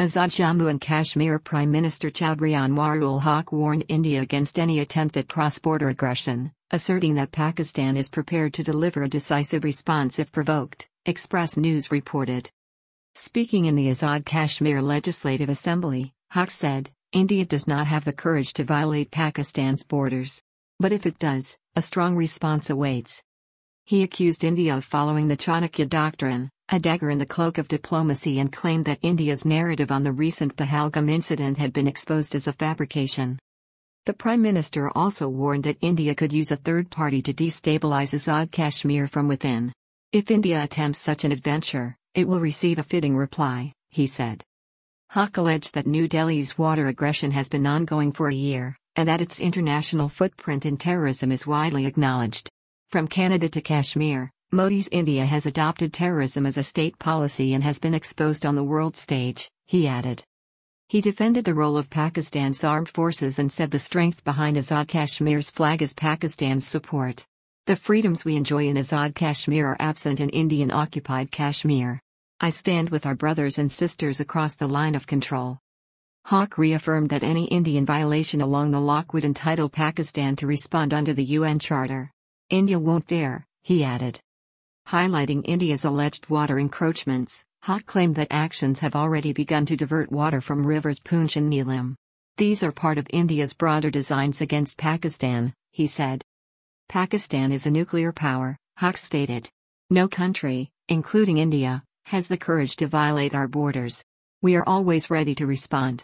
Azad Jammu and Kashmir Prime Minister Chaudhry Anwarul Haque warned India against any attempt at cross-border aggression, asserting that Pakistan is prepared to deliver a decisive response if provoked, Express News reported. Speaking in the Azad Kashmir Legislative Assembly, Haque said, India does not have the courage to violate Pakistan's borders. But if it does, a strong response awaits. He accused India of following the Chanakya Doctrine, a dagger in the cloak of diplomacy, and claimed that India's narrative on the recent Pahalgam incident had been exposed as a fabrication. The Prime Minister also warned that India could use a third party to destabilize Azad Kashmir from within. If India attempts such an adventure, it will receive a fitting reply, he said. Haque alleged that New Delhi's water aggression has been ongoing for a year, and that its international footprint in terrorism is widely acknowledged. From Canada to Kashmir, Modi's India has adopted terrorism as a state policy and has been exposed on the world stage, he added. He defended the role of Pakistan's armed forces and said the strength behind Azad Kashmir's flag is Pakistan's support. The freedoms we enjoy in Azad Kashmir are absent in Indian-occupied Kashmir. I stand with our brothers and sisters across the line of control. Haque reaffirmed that any Indian violation along the loch would entitle Pakistan to respond under the UN Charter. India won't dare, he added. Highlighting India's alleged water encroachments, Haque claimed that actions have already begun to divert water from rivers Poonch and Neelam. These are part of India's broader designs against Pakistan, he said. Pakistan is a nuclear power, Haque stated. No country, including India, has the courage to violate our borders. We are always ready to respond.